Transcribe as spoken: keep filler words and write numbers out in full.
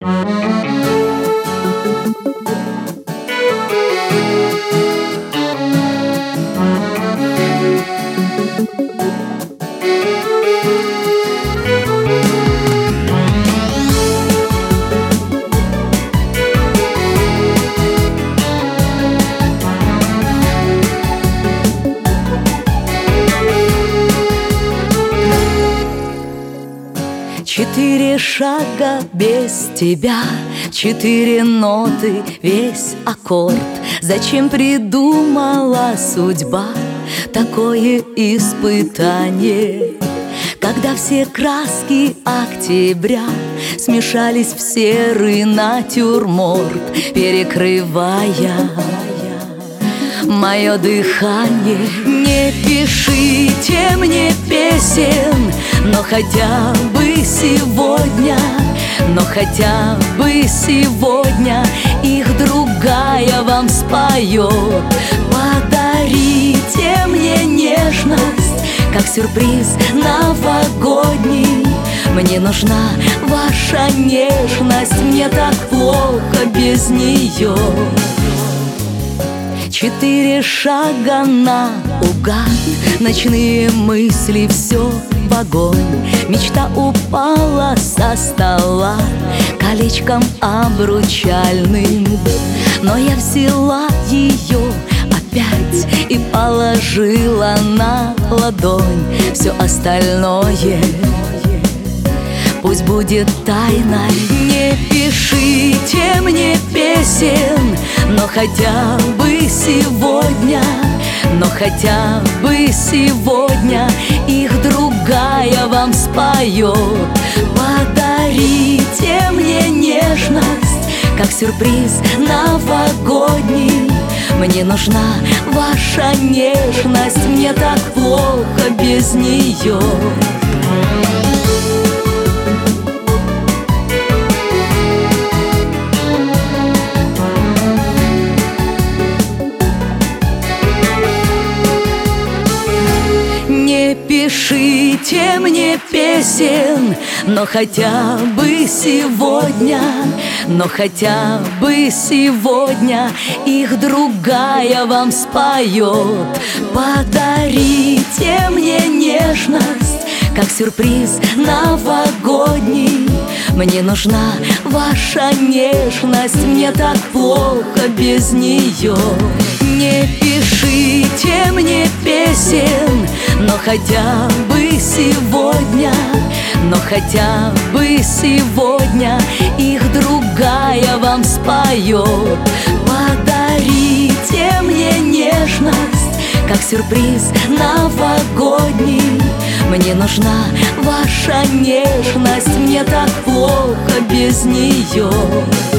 Четыре шага без тебя, четыре ноты, весь аккорд. Зачем придумала судьба такое испытание? Когда все краски октября смешались в серый натюрморт, перекрывая мое дыхание. Не пишите мне песен, но хотя бы сегодня, но хотя бы сегодня их другая вам споет. Подарите мне нежность, как сюрприз новогодний. Мне нужна ваша нежность, мне так плохо без нее. Четыре шага наугад, ночные мысли, все в огонь. Мечта упала со стола колечком обручальным, но я взяла ее опять и положила на ладонь. Все остальное пусть будет тайной. Не пишите мне песен, но хотя бы сегодня, но хотя бы сегодня их другая вам споет. Подарите мне нежность, как сюрприз новогодний. Мне нужна ваша нежность, мне так плохо без нее. Не пишите мне песен, но хотя бы сегодня, но хотя бы сегодня их другая вам споет. Подарите мне нежность, как сюрприз новогодний. Мне нужна ваша нежность, мне так плохо без нее. Не пишите мне песен, но хотя бы сегодня, но хотя бы сегодня их другая вам споет. Подарите мне нежность, как сюрприз новогодний. Мне нужна ваша нежность, мне так плохо без нее.